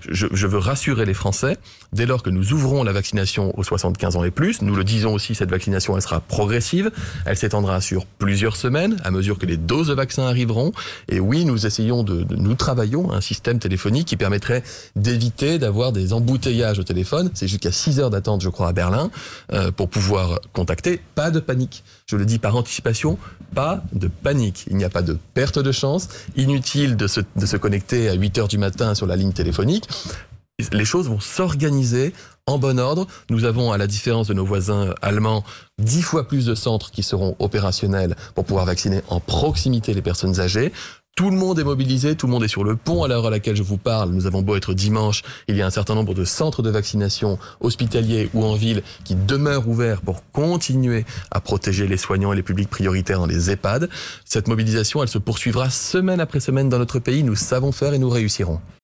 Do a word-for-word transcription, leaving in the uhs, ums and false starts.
je, je veux rassurer les Français, dès lors que nous ouvrons la vaccination aux soixante-quinze ans et plus, nous le disons aussi, cette vaccination, elle sera progressive, elle s'étendra sur plusieurs semaines, à mesure que les doses de vaccins arriveront. Et oui, nous essayons de, de nous travaillons un système téléphonique qui permettrait d'éviter d'avoir des embouteillages au téléphone. C'est jusqu'à six heures d'attente, je crois, à Berlin, euh, pour pouvoir contacter. Pas de panique. Je le dis par anticipation, pas de panique. Il n'y a pas de perte de chance. Inutile de se, de se connecter à huit heures du matin sur la ligne téléphonique. Les choses vont s'organiser en bon ordre. Nous avons, à la différence de nos voisins allemands, dix fois plus de centres qui seront opérationnels pour pouvoir vacciner en proximité les personnes âgées. Tout le monde est mobilisé, tout le monde est sur le pont à l'heure à laquelle je vous parle. Nous avons beau être dimanche, il y a un certain nombre de centres de vaccination hospitaliers ou en ville qui demeurent ouverts pour continuer à protéger les soignants et les publics prioritaires dans les EHPAD. Cette mobilisation, elle se poursuivra semaine après semaine dans notre pays. Nous savons faire et nous réussirons.